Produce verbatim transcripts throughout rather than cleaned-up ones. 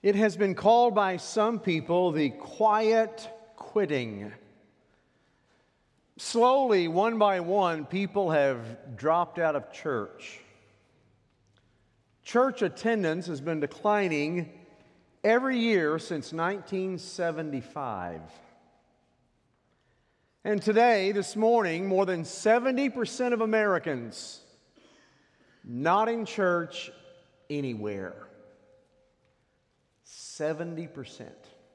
It has been called by some people the quiet quitting. Slowly, one by one, people have dropped out of church. Church attendance has been declining every year since nineteen seventy-five. And today, this morning, more than seventy percent of Americans not in church anywhere. seventy percent.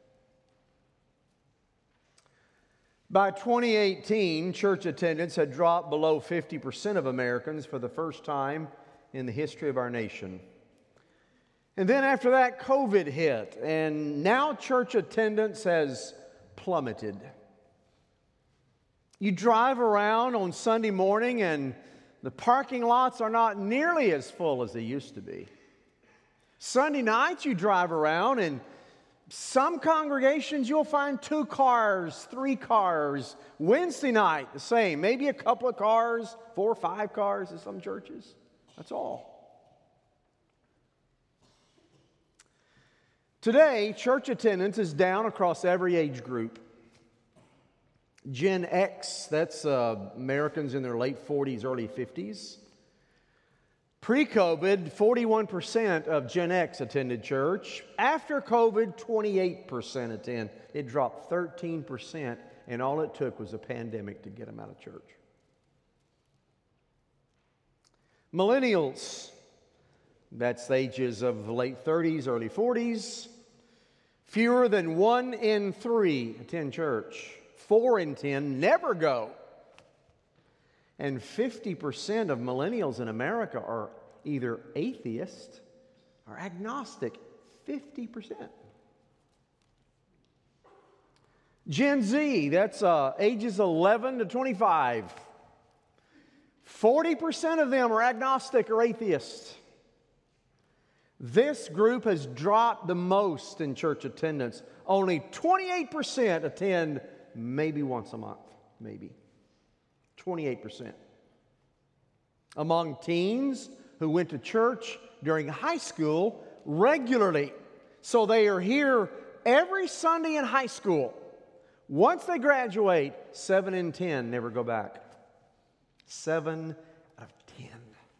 By twenty eighteen, church attendance had dropped below fifty percent of Americans for the first time in the history of our nation. And then after that, COVID hit, and now church attendance has plummeted. You drive around on Sunday morning, and the parking lots are not nearly as full as they used to be. Sunday nights, you drive around, and some congregations you'll find two cars, three cars. Wednesday night, the same. Maybe a couple of cars, four or five cars in some churches. That's all. Today, church attendance is down across every age group. Gen X, that's uh, Americans in their late forties, early fifties. Pre-COVID, forty-one percent of Gen X attended church. After COVID, twenty-eight percent attend. It dropped thirteen percent, and all it took was a pandemic to get them out of church. Millennials, that's the ages of the late thirties, early forties. Fewer than one in three attend church. Four in ten never go. And fifty percent of millennials in America are either atheist or agnostic. fifty percent. Gen Z, that's uh, ages eleven to twenty-five. forty percent of them are agnostic or atheist. This group has dropped the most in church attendance. Only twenty-eight percent attend maybe once a month, maybe. twenty-eight percent. Among teens who went to church during high school regularly. So they are here every Sunday in high school. Once they graduate, seven in ten never go back. Seven out of ten.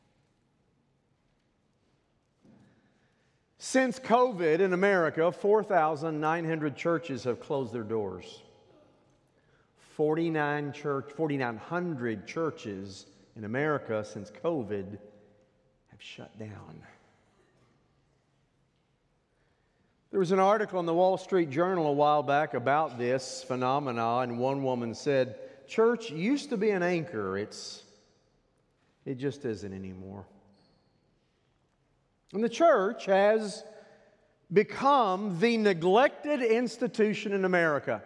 Since COVID in America, four thousand nine hundred churches have closed their doors. forty-nine church, forty-nine hundred churches in America since COVID have shut down. There was an article in the Wall Street Journal a while back about this phenomena, and one woman said, "Church used to be an anchor. It's, it just isn't anymore." And the church has become the neglected institution in America.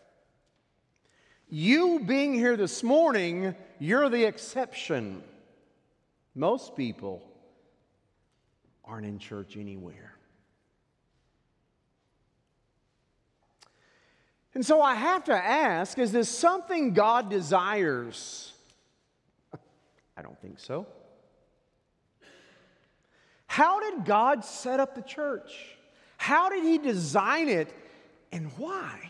You being here this morning, you're the exception. Most people aren't in church anywhere. And so I have to ask, is this something God desires? I don't think so. How did God set up the church? How did He design it, and why?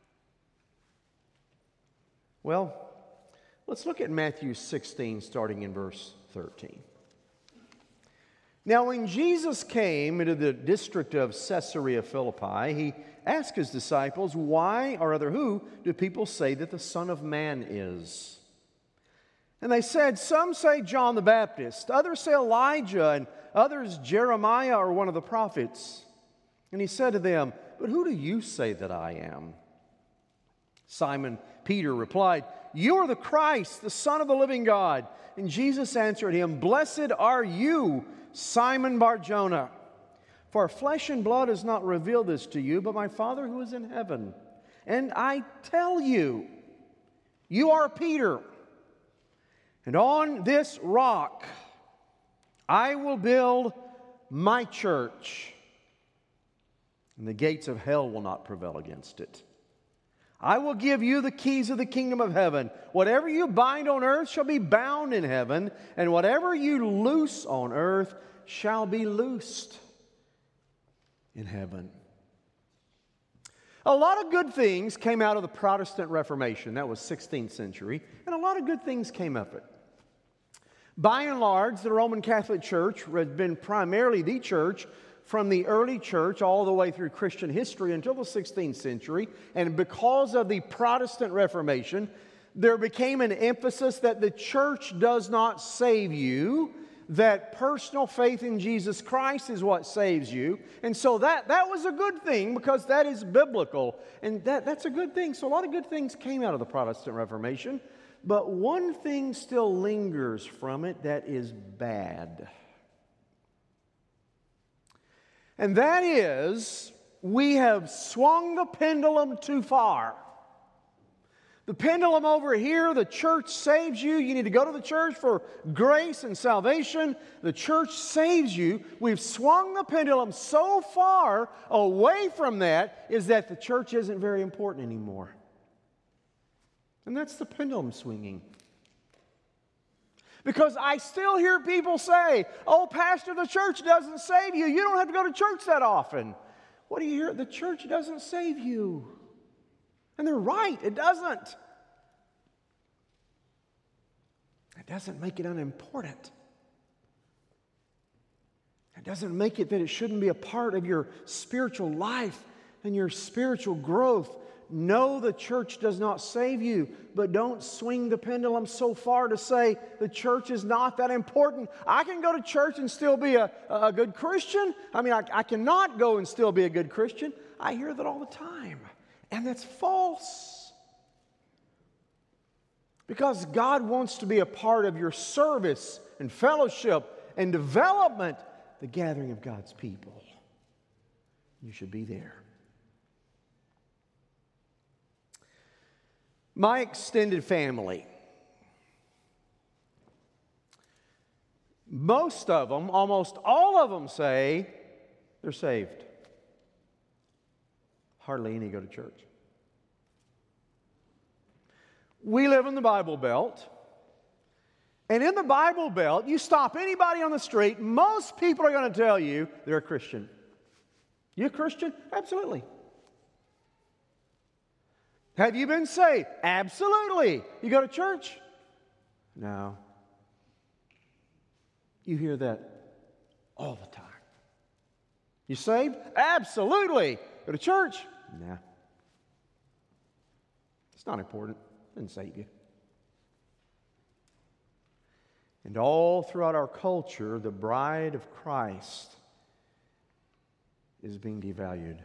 Well, let's look at Matthew sixteen, starting in verse thirteen. Now, when Jesus came into the district of Caesarea Philippi, He asked His disciples, "Why, or rather who, do people say that the Son of Man is?" And they said, "Some say John the Baptist, others say Elijah, and others Jeremiah or one of the prophets." And He said to them, "But who do you say that I am?" Simon Peter replied, "You are the Christ, the Son of the living God." And Jesus answered him, "Blessed are you, Simon Bar-Jonah, for flesh and blood has not revealed this to you, but my Father who is in heaven. And I tell you, you are Peter, and on this rock I will build my church, and the gates of hell will not prevail against it. I will give you the keys of the kingdom of heaven. Whatever you bind on earth shall be bound in heaven, and whatever you loose on earth shall be loosed in heaven." A lot of good things came out of the Protestant Reformation. That was sixteenth century. And a lot of good things came of it. By and large, the Roman Catholic Church has been primarily the church from the early church all the way through Christian history until the sixteenth century. And because of the Protestant Reformation, there became an emphasis that the church does not save you, that personal faith in Jesus Christ is what saves you. And so that, that was a good thing because that is biblical. And that, that's a good thing. So a lot of good things came out of the Protestant Reformation. But one thing still lingers from it that is bad. And that is, we have swung the pendulum too far. The pendulum over here, the church saves you. You need to go to the church for grace and salvation. The church saves you. We've swung the pendulum so far away from that is that the church isn't very important anymore. And that's the pendulum swinging. Because I still hear people say, oh, Pastor, the church doesn't save you. You don't have to go to church that often. What do you hear? The church doesn't save you. And they're right, it doesn't. It doesn't make it unimportant. It doesn't make it that it shouldn't be a part of your spiritual life and your spiritual growth. No, the church does not save you, but don't swing the pendulum so far to say the church is not that important. I can go to church and still be a, a good Christian. I mean, I, I cannot go and still be a good Christian. I hear that all the time. And that's false. Because God wants to be a part of your service and fellowship and development, the gathering of God's people. You should be there. My extended family, most of them, almost all of them say they're saved. Hardly any go to church. We live in the Bible Belt. And in the Bible Belt, you stop anybody on the street, most people are going to tell you they're a Christian. You a Christian? Absolutely. Have you been saved? Absolutely. You go to church? No. You hear that all the time. You saved? Absolutely. Go to church? Nah. It's not important. It doesn't save you. And all throughout our culture, the bride of Christ is being devalued.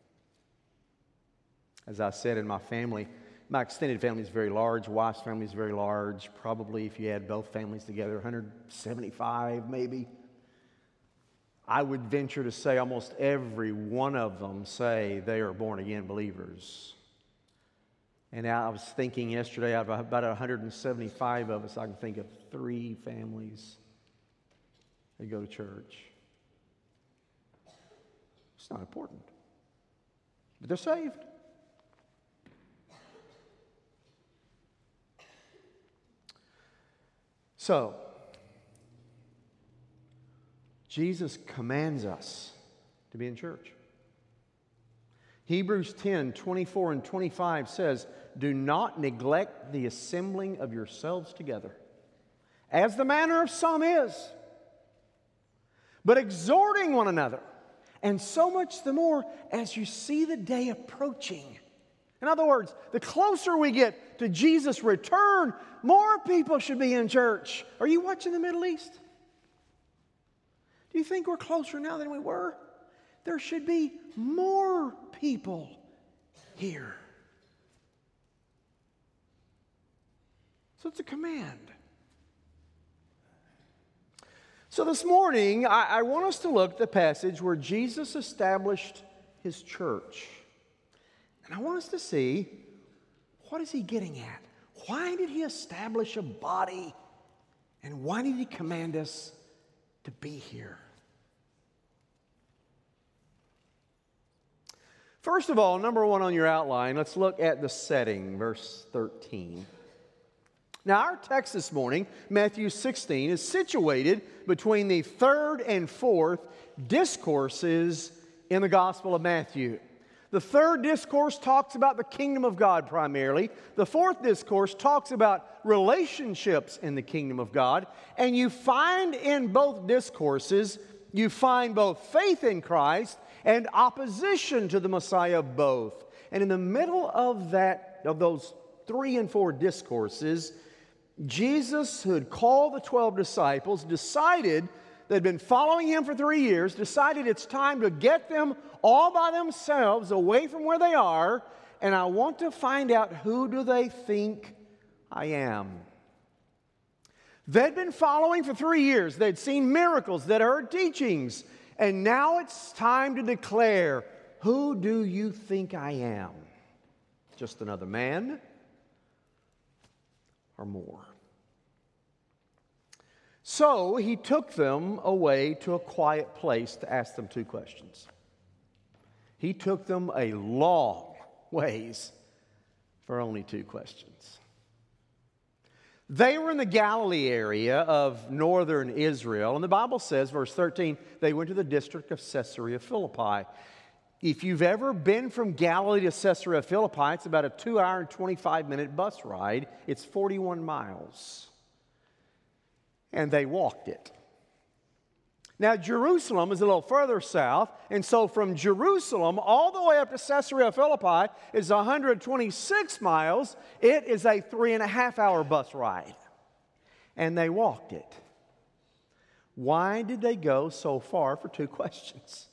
As I said, in my family, my extended family is very large. Wife's family is very large. Probably, if you add both families together, one hundred seventy-five maybe. I would venture to say almost every one of them say they are born-again believers. And I was thinking yesterday, out of about one hundred seventy-five of us, I can think of three families that go to church. It's not important. But they're saved. So, Jesus commands us to be in church. Hebrews ten, twenty-four and twenty-five says, do not neglect the assembling of yourselves together, as the manner of some is, but exhorting one another, and so much the more as you see the day approaching. In other words, the closer we get to Jesus' return, more people should be in church. Are you watching the Middle East? Do you think we're closer now than we were? There should be more people here. So it's a command. So this morning, I, I want us to look at the passage where Jesus established His church. And I want us to see, what is He getting at? Why did He establish a body? And why did He command us to be here? First of all, number one on your outline, let's look at the setting, verse thirteen. Now, our text this morning, Matthew sixteen, is situated between the third and fourth discourses in the Gospel of Matthew. The third discourse talks about the kingdom of God primarily. The fourth discourse talks about relationships in the kingdom of God. And you find in both discourses, you find both faith in Christ and opposition to the Messiah both. And in the middle of that, of those three and four discourses, Jesus, who had called the twelve disciples, decided, they'd been following him for three years, decided it's time to get them all by themselves away from where they are, and I want to find out, who do they think I am? They'd been following for three years. They'd seen miracles, they'd heard teachings, and now it's time to declare, who do you think I am? Just another man or more? So he took them away to a quiet place to ask them two questions. He took them a long ways for only two questions. They were in the Galilee area of northern Israel, and the Bible says, verse thirteen, they went to the district of Caesarea Philippi. If you've ever been from Galilee to Caesarea Philippi, it's about a two hour and twenty-five minute bus ride. It's forty-one miles. And they walked it. Now, Jerusalem is a little further south, and so from Jerusalem all the way up to Caesarea Philippi is one hundred twenty-six miles. It is a three and a half hour bus ride. And they walked it. Why did they go so far for two questions?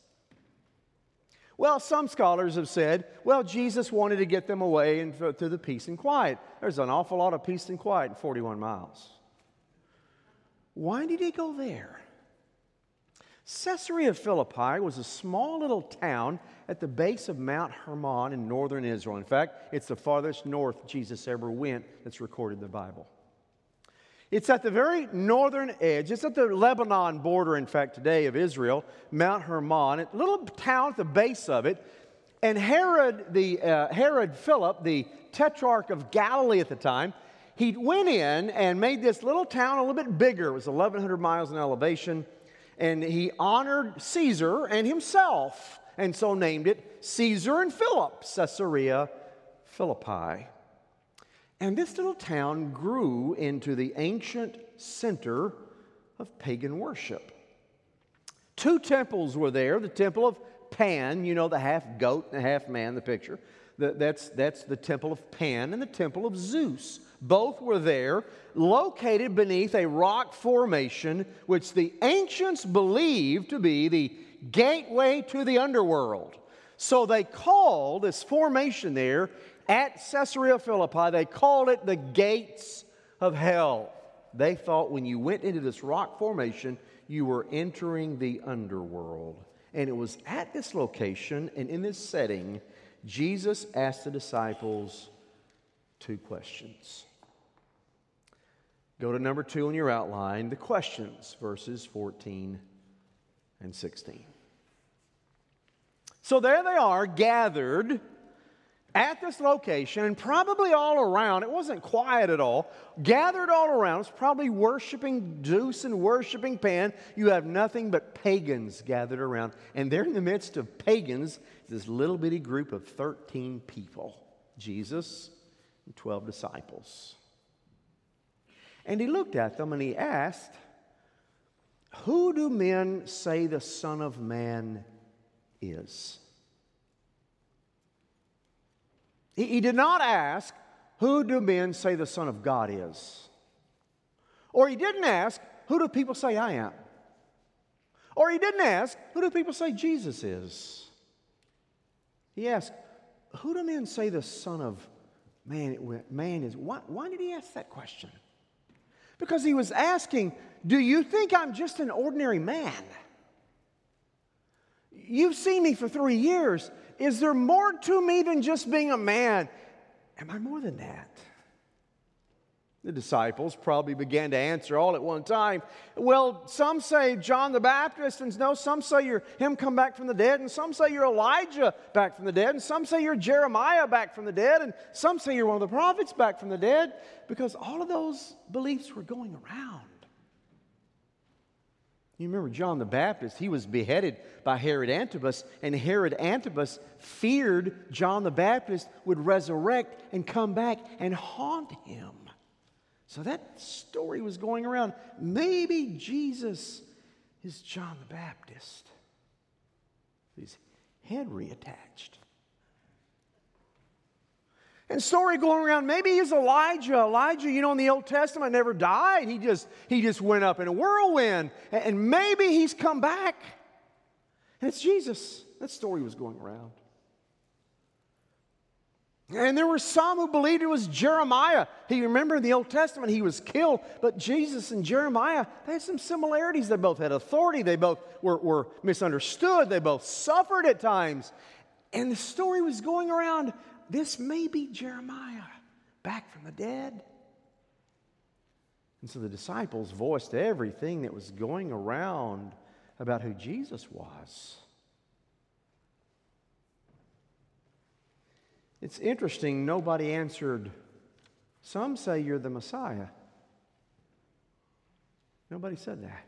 Well, some scholars have said, well, Jesus wanted to get them away and to the peace and quiet. There's an awful lot of peace and quiet in forty-one miles. Why did he go there? Caesarea Philippi was a small little town at the base of Mount Hermon in northern Israel. In fact, it's the farthest north Jesus ever went that's recorded in the Bible. It's at the very northern edge. It's at the Lebanon border, in fact, today of Israel, Mount Hermon, a little town at the base of it. And Herod, the uh, Herod Philip, the tetrarch of Galilee at the time, he went in and made this little town a little bit bigger. It was eleven hundred miles in elevation. And he honored Caesar and himself, and so named it Caesar and Philip, Caesarea Philippi. And this little town grew into the ancient center of pagan worship. Two temples were there. The temple of Pan, you know, the half goat and the half man, the picture. The, that's, that's the temple of Pan and the temple of Zeus. Both were there, located beneath a rock formation which the ancients believed to be the gateway to the underworld. So they called this formation there at Caesarea Philippi, they called it the gates of hell. They thought when you went into this rock formation, you were entering the underworld. And it was at this location and in this setting, Jesus asked the disciples two questions. Go to number two in your outline, the questions, verses fourteen and sixteen. So there they are, gathered at this location, and probably all around, it wasn't quiet at all, gathered all around, it's probably worshiping Zeus and worshiping Pan. You have nothing but pagans gathered around. And there in the midst of pagans, this little bitty group of thirteen people, Jesus and twelve disciples. And he looked at them and he asked, who do men say the Son of Man is? He, he did not ask, who do men say the Son of God is? Or he didn't ask, who do people say I am? Or he didn't ask, who do people say Jesus is? He asked, who do men say the Son of Man, man is? Why, why did he ask that question? Because he was asking, do you think I'm just an ordinary man? You've seen me for three years. Is there more to me than just being a man? Am I more than that? The disciples probably began to answer all at one time. Well, some say John the Baptist, and no, some say you're him come back from the dead, and some say you're Elijah back from the dead, and some say you're Jeremiah back from the dead, and some say you're one of the prophets back from the dead, because all of those beliefs were going around. You remember John the Baptist, he was beheaded by Herod Antipas, and Herod Antipas feared John the Baptist would resurrect and come back and haunt him. So that story was going around. Maybe Jesus is John the Baptist. His head reattached. And story going around, maybe he's Elijah. Elijah, you know, in the Old Testament never died. He just, he just went up in a whirlwind. And maybe he's come back. And it's Jesus. That story was going around. And there were some who believed it was Jeremiah. He, remember in the Old Testament, he was killed. But Jesus and Jeremiah, they had some similarities. They both had authority. They both were, were misunderstood. They both suffered at times. And the story was going around, this may be Jeremiah back from the dead. And so the disciples voiced everything that was going around about who Jesus was. It's interesting, nobody answered, some say you're the Messiah. Nobody said that.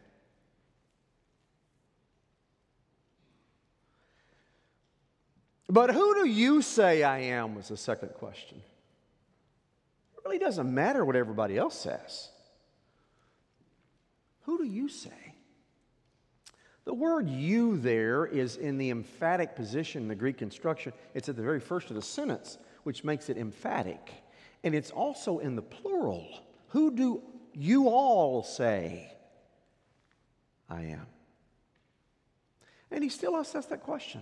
But who do you say I am was the second question. It really doesn't matter what everybody else says. Who do you say? The word you there is in the emphatic position in the Greek construction. It's at the very first of the sentence, which makes it emphatic. And it's also in the plural. Who do you all say I am? And he still asks us that question.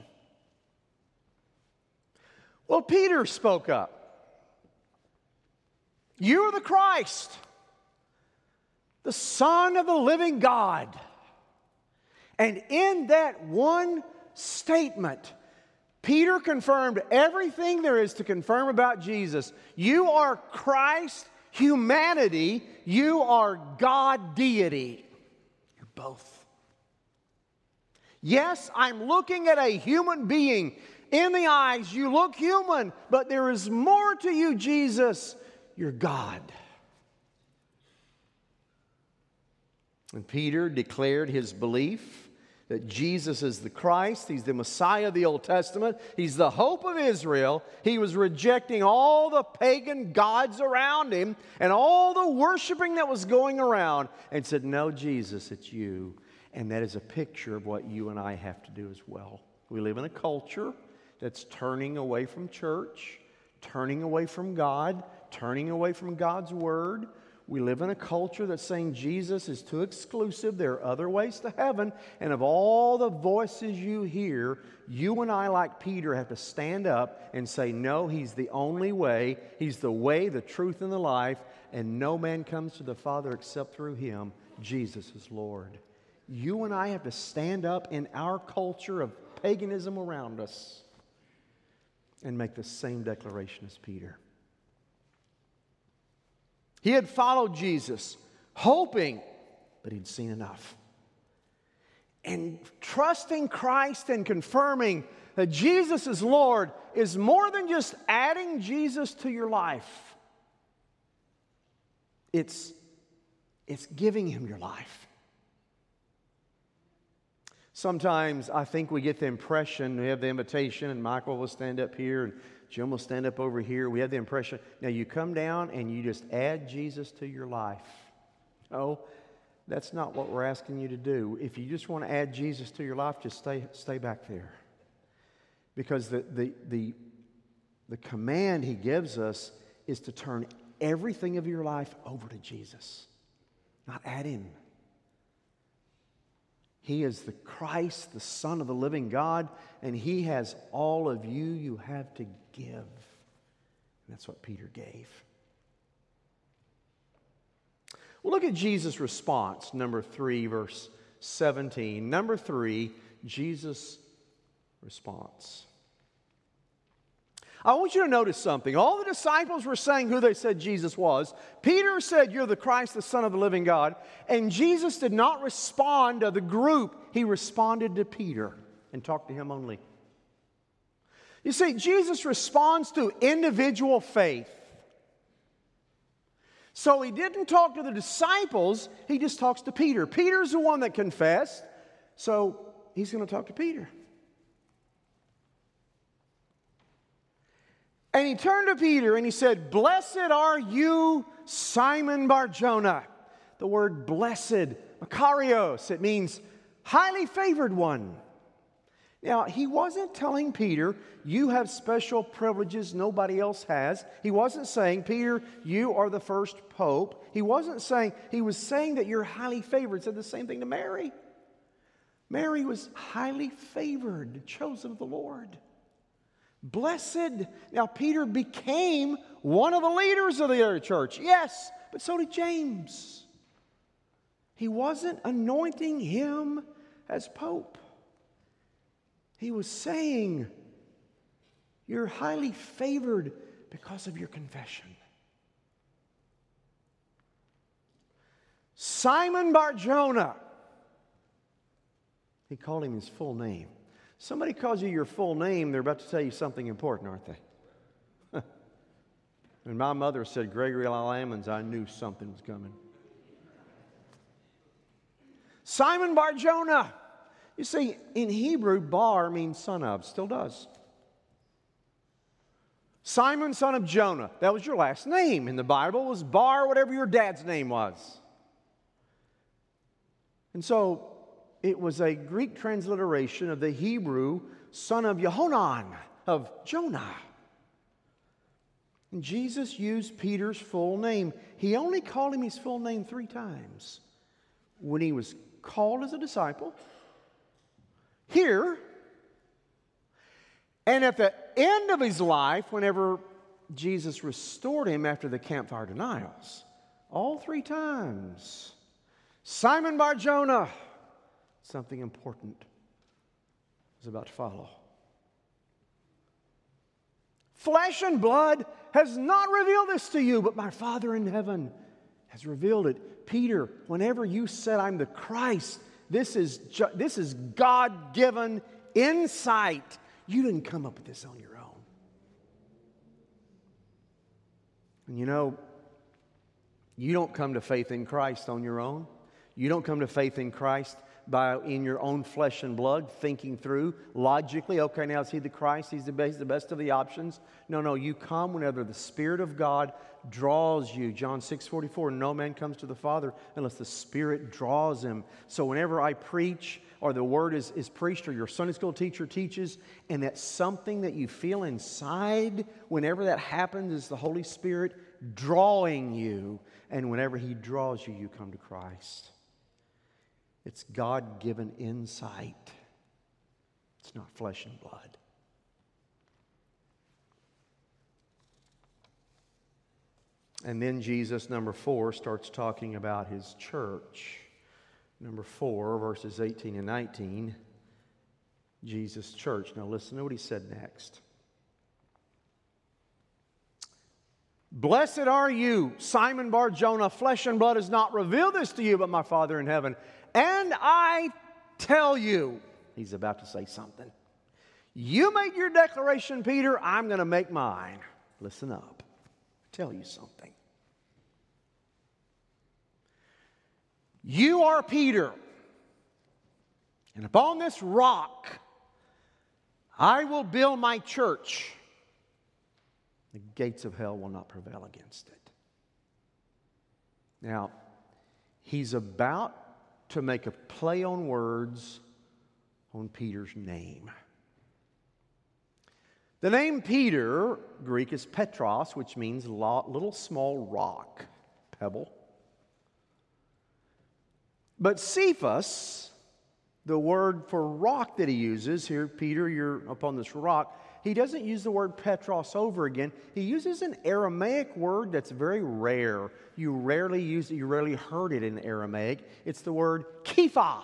Well, Peter spoke up. You are the Christ, the Son of the living God. And in that one statement, Peter confirmed everything there is to confirm about Jesus. You are Christ, humanity. You are God, deity. You're both. Yes, I'm looking at a human being. In the eyes, you look human, but there is more to you, Jesus. You're God. And Peter declared his belief that Jesus is the Christ. He's the Messiah of the Old Testament. He's the hope of Israel. He was rejecting all the pagan gods around him and all the worshiping that was going around and said, no, Jesus, it's you. And that is a picture of what you and I have to do as well. We live in a culture that's turning away from church, turning away from God, turning away from God's Word. We live in a culture that's saying Jesus is too exclusive. There are other ways to heaven. And of all the voices you hear, you and I, like Peter, have to stand up and say, no, He's the only way. He's the way, the truth, and the life. And no man comes to the Father except through Him. Jesus is Lord. You and I have to stand up in our culture of paganism around us and make the same declaration as Peter. He had followed Jesus, hoping, but he'd seen enough. And trusting Christ and confirming that Jesus is Lord is more than just adding Jesus to your life. It's, it's giving Him your life. Sometimes I think we get the impression, we have the invitation, and Michael will stand up here, and Jim will stand up over here. We have the impression, now you come down and you just add Jesus to your life. No, that's not what we're asking you to do. If you just want to add Jesus to your life, just stay, stay back there. Because the, the, the, the command He gives us is to turn everything of your life over to Jesus, not add in. He is the Christ, the Son of the living God, and He has all of you you have to give. And that's what Peter gave. Well, look at Jesus' response, number three, verse seventeen. Number three, Jesus' response. I want you to notice something. All the disciples were saying who they said Jesus was. Peter said, you're the Christ, the Son of the living God. And Jesus did not respond to the group. He responded to Peter and talked to him only. You see, Jesus responds to individual faith. So he didn't talk to the disciples, he just talks to Peter. Peter's the one that confessed, so he's going to talk to Peter. And he turned to Peter and he said, "Blessed are you, Simon Bar-Jonah." The word blessed, makarios, it means highly favored one. Now, he wasn't telling Peter, you have special privileges nobody else has. He wasn't saying, Peter, you are the first pope. He wasn't saying, he was saying that you're highly favored. He said the same thing to Mary. Mary was highly favored, chosen of the Lord. Blessed. Now, Peter became one of the leaders of the early church. Yes, but so did James. He wasn't anointing him as pope. He was saying, you're highly favored because of your confession. Simon Bar-Jonah. He called him his full name. Somebody calls you your full name, they're about to tell you something important, aren't they? When my mother said Gregory Lammons, I knew something was coming. Simon Bar-Jonah. You see, in Hebrew, Bar means son of, still does. Simon, son of Jonah, that was your last name in the Bible. It was Bar, whatever your dad's name was. And so, it was a Greek transliteration of the Hebrew son of Yehonan, of Jonah. And Jesus used Peter's full name. He only called him his full name three times. When he was called as a disciple, here, and at the end of his life, whenever Jesus restored him after the campfire denials, all three times. Simon Bar-Jonah, something important is about to follow. Flesh and blood has not revealed this to you, but my Father in heaven has revealed it. Peter, whenever you said, I'm the Christ, This is, ju- this is God-given insight. You didn't come up with this on your own. And you know, you don't come to faith in Christ on your own. You don't come to faith in Christ by in your own flesh and blood, thinking through logically, okay, now is he the Christ? He's the best, the best of the options. No, no, you come whenever the Spirit of God draws you. John six forty-four, no man comes to the Father unless the Spirit draws him. So whenever I preach or the Word is, is preached or your Sunday school teacher teaches, and that's something that you feel inside, whenever that happens is the Holy Spirit drawing you. And whenever He draws you, you come to Christ. It's God-given insight. It's not flesh and blood. And then Jesus, number four, starts talking about His church. Number four, verses eighteen and nineteen. Jesus' church. Now listen to what He said next. Blessed are you, Simon Bar-Jonah. Flesh and blood has not revealed this to you, but my Father in heaven. And I tell you, He's about to say something. You make your declaration, Peter. I'm going to make mine. Listen up. I'll tell you something. You are Peter. And upon this rock, I will build my church. The gates of hell will not prevail against it. Now, He's about to make a play on words on Peter's name. The name Peter, Greek, is Petros, which means little small rock, pebble. But Cephas, the word for rock that he uses, here, Peter, you're upon this rock, he doesn't use the word Petros over again. He uses an Aramaic word that's very rare. You rarely use it, you rarely heard it in Aramaic. It's the word Kepha.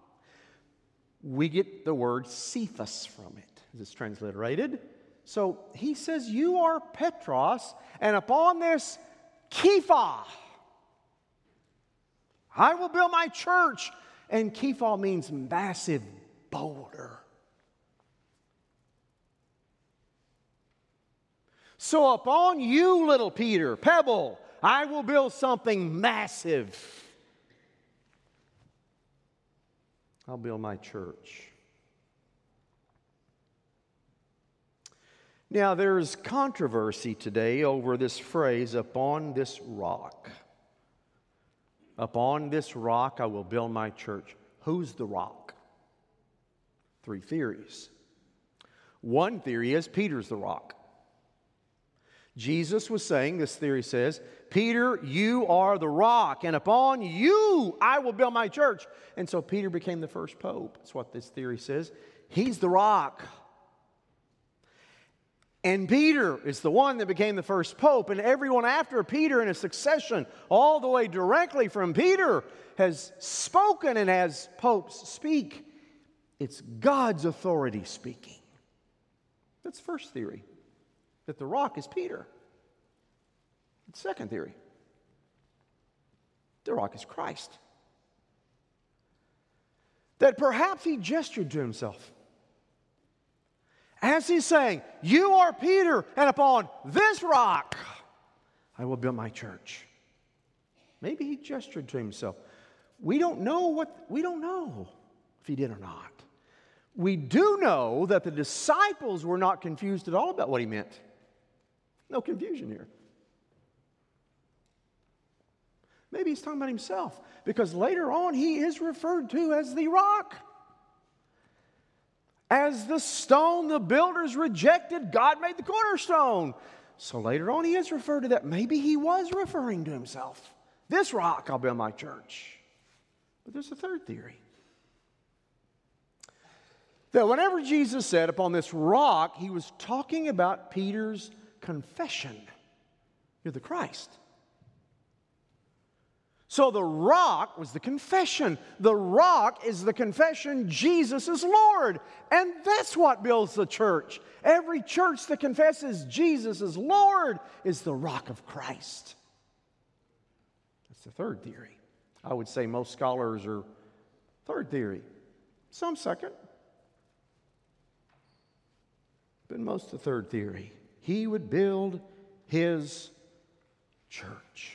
We get the word Cephas from it, as it's transliterated. So he says, you are Petros, and upon this Kepha, I will build my church. And Kepha means massive boulder. So upon you, little Peter, pebble, I will build something massive. I'll build my church. Now, there's controversy today over this phrase, upon this rock. Upon this rock I will build my church. Who's the rock? Three theories. One theory is Peter's the rock. Jesus was saying, this theory says, Peter, you are the rock, and upon you I will build my church. And so Peter became the first pope. That's what this theory says. He's the rock. And Peter is the one that became the first pope, and everyone after Peter in a succession, all the way directly from Peter, has spoken, and as popes speak, it's God's authority speaking. That's the first theory, that the rock is Peter. The second theory, the rock is Christ. That perhaps he gestured to himself. As he's saying, you are Peter, and upon this rock I will build my church. Maybe he gestured to himself. We don't know what, we don't know if he did or not. We do know that the disciples were not confused at all about what he meant. No confusion here. Maybe he's talking about himself, because later on he is referred to as the rock. As the stone the builders rejected, God made the cornerstone. So later on he is referred to that. Maybe he was referring to himself. This rock I'll build my church. But there's a third theory. That whenever Jesus said upon this rock, he was talking about Peter's confession. You're the Christ. So the rock was the confession. The rock is the confession Jesus is Lord. And that's what builds the church. Every church that confesses Jesus is Lord is the rock of Christ. That's the third theory. I would say most scholars are third theory. Some second. But most the third theory. He would build his church.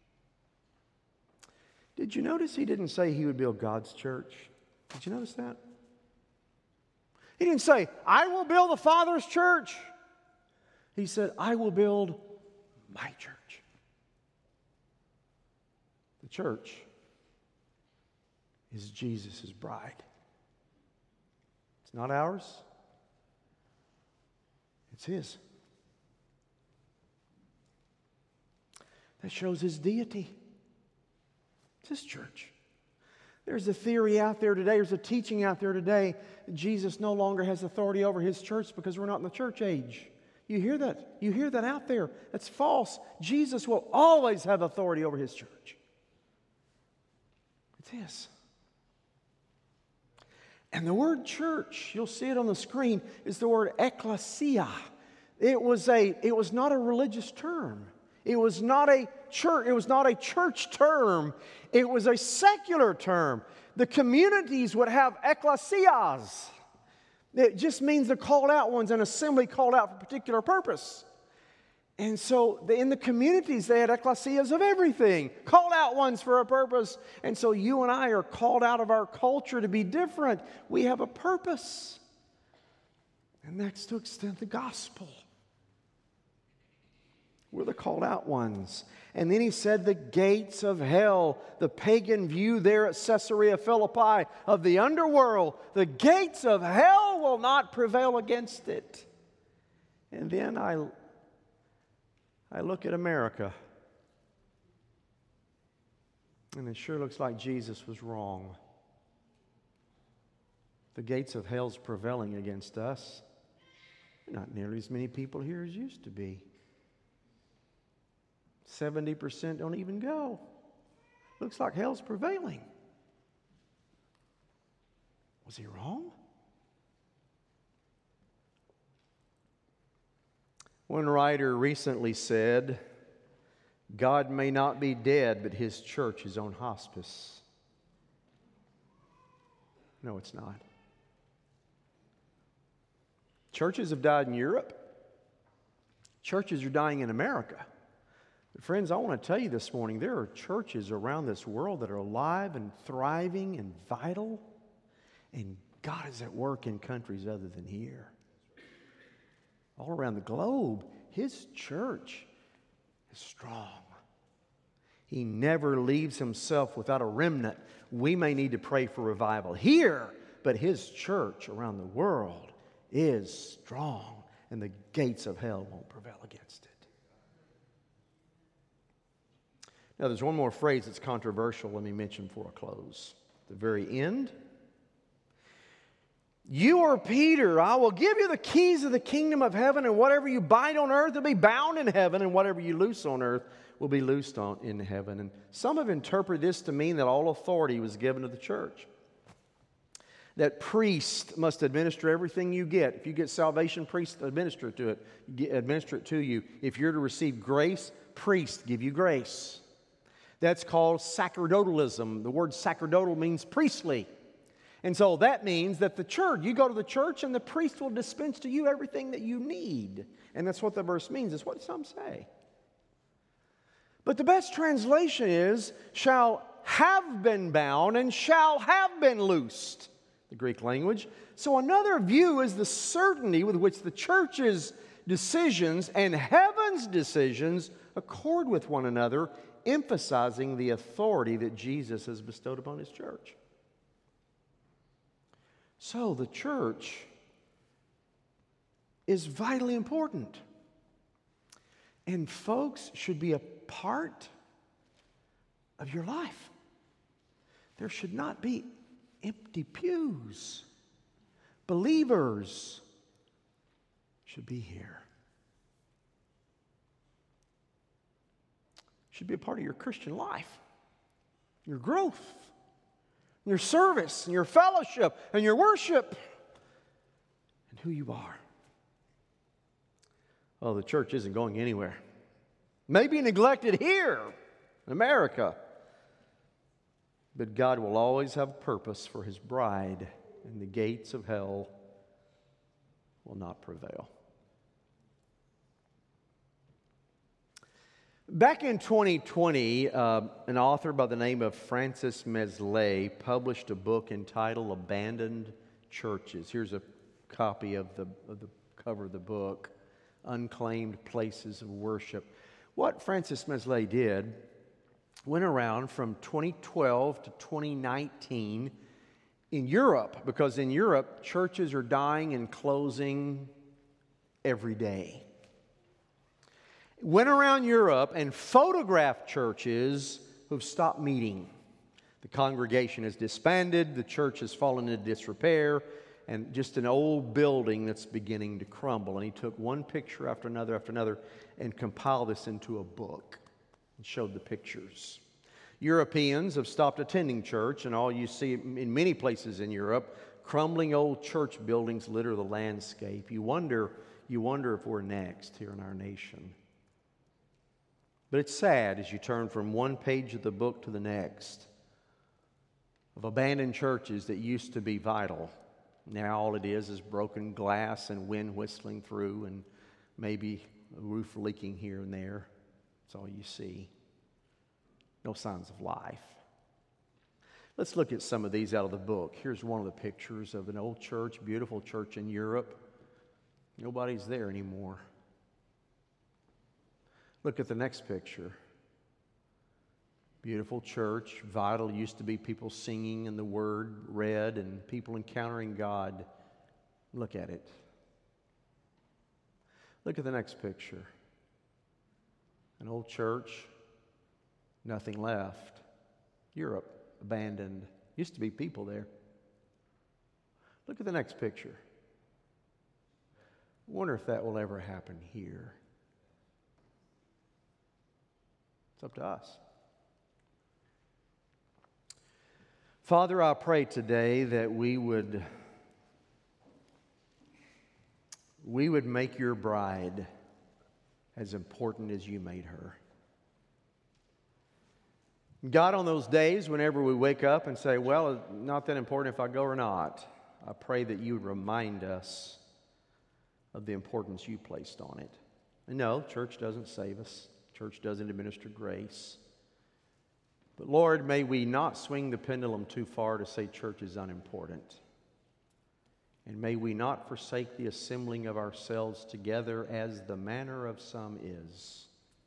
Did you notice he didn't say he would build God's church? Did you notice that? He didn't say, I will build the Father's church. He said, I will build my church. The church is Jesus' bride. It's not ours. It's his. That shows his deity. It's his church. There's a theory out there today, there's a teaching out there today that Jesus no longer has authority over his church because we're not in the church age. You hear that? You hear that out there. That's false. Jesus will always have authority over his church. It's his. And the word church, you'll see it on the screen, is the word ecclesia. It was a, it was not a religious term. It was not a church, it was not a church term. It was a secular term. The communities would have ecclesias. It just means the called out ones, an assembly called out for a particular purpose. And so in the communities, they had ecclesias of everything, called out ones for a purpose. And so you and I are called out of our culture to be different. We have a purpose. And that's to extend the gospel. We're the called out ones. And then he said the gates of hell, the pagan view there at Caesarea Philippi of the underworld, the gates of hell will not prevail against it. And then I, I look at America, and it sure looks like Jesus was wrong. The gates of hell's prevailing against us. Not nearly as many people here as used to be. seventy percent don't even go. Looks like hell's prevailing. Was he wrong? One writer recently said, God may not be dead, but his church is on hospice. No, it's not. Churches have died in Europe. Churches are dying in America. But friends, I want to tell you this morning, there are churches around this world that are alive and thriving and vital, and God is at work in countries other than here. All around the globe, His church is strong. He never leaves Himself without a remnant. We may need to pray for revival here, but His church around the world is strong, and the gates of hell won't prevail against it. Now, there's one more phrase that's controversial, let me mention before I close. At the very end, you are Peter, I will give you the keys of the kingdom of heaven, and whatever you bind on earth will be bound in heaven, and whatever you loose on earth will be loosed on in heaven. And some have interpreted this to mean that all authority was given to the church. That priest must administer everything you get. If you get salvation, priest administer it to it, administer it to you. If you're to receive grace, priest give you grace. That's called sacerdotalism. The word sacerdotal means priestly. And so that means that the church, you go to the church and the priest will dispense to you everything that you need. And that's what the verse means. It's what some say. But the best translation is, shall have been bound and shall have been loosed, the Greek language. So another view is the certainty with which the church's decisions and heaven's decisions accord with one another, emphasizing the authority that Jesus has bestowed upon His church. So the church is vitally important. And folks should be a part of your life. There should not be empty pews. Believers should be here. Should be a part of your Christian life, your growth, your service, and your fellowship, and your worship, and who you are. Oh, the church isn't going anywhere. Maybe neglected here in America, but God will always have a purpose for His bride, and the gates of hell will not prevail. Back in twenty twenty, uh, an author by the name of Francis Mesley published a book entitled Abandoned Churches. Here's a copy of the, of the cover of the book, Unclaimed Places of Worship. What Francis Mesley did, went around from twenty twelve to twenty nineteen in Europe, because in Europe, churches are dying and closing every day. Went around Europe and photographed churches who've stopped meeting. The congregation has disbanded, the church has fallen into disrepair, and just an old building that's beginning to crumble. And he took one picture after another after another and compiled this into a book and showed the pictures. Europeans have stopped attending church, and all you see in many places in Europe, crumbling old church buildings litter the landscape. You wonder, you wonder if we're next here in our nation. But it's sad as you turn from one page of the book to the next of abandoned churches that used to be vital. Now all it is is broken glass and wind whistling through and maybe a roof leaking here and there. That's all you see. No signs of life. Let's look at some of these out of the book. Here's one of the pictures of an old church, beautiful church in Europe. Nobody's there anymore. Look at the next picture. Beautiful church, vital. Used to be people singing and the word read and people encountering God. Look at it. Look at the next picture. An old church, nothing left. Europe, abandoned. Used to be people there. Look at the next picture. I wonder if that will ever happen here. It's up to us. Father, I pray today that we would we would make your bride as important as you made her. God, on those days whenever we wake up and say, well, it's not that important if I go or not, I pray that you would remind us of the importance you placed on it. And no, church doesn't save us. Church doesn't administer grace. But Lord, may we not swing the pendulum too far to say church is unimportant. And may we not forsake the assembling of ourselves together as the manner of some is.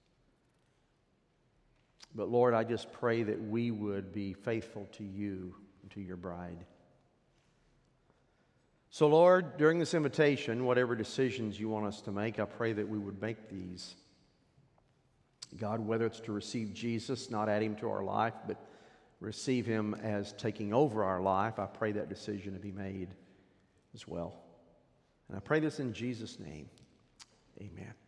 But Lord, I just pray that we would be faithful to you and to your bride. So Lord, during this invitation, whatever decisions you want us to make, I pray that we would make these. God, whether it's to receive Jesus, not add him to our life, but receive him as taking over our life, I pray that decision to be made as well. And I pray this in Jesus' name. Amen.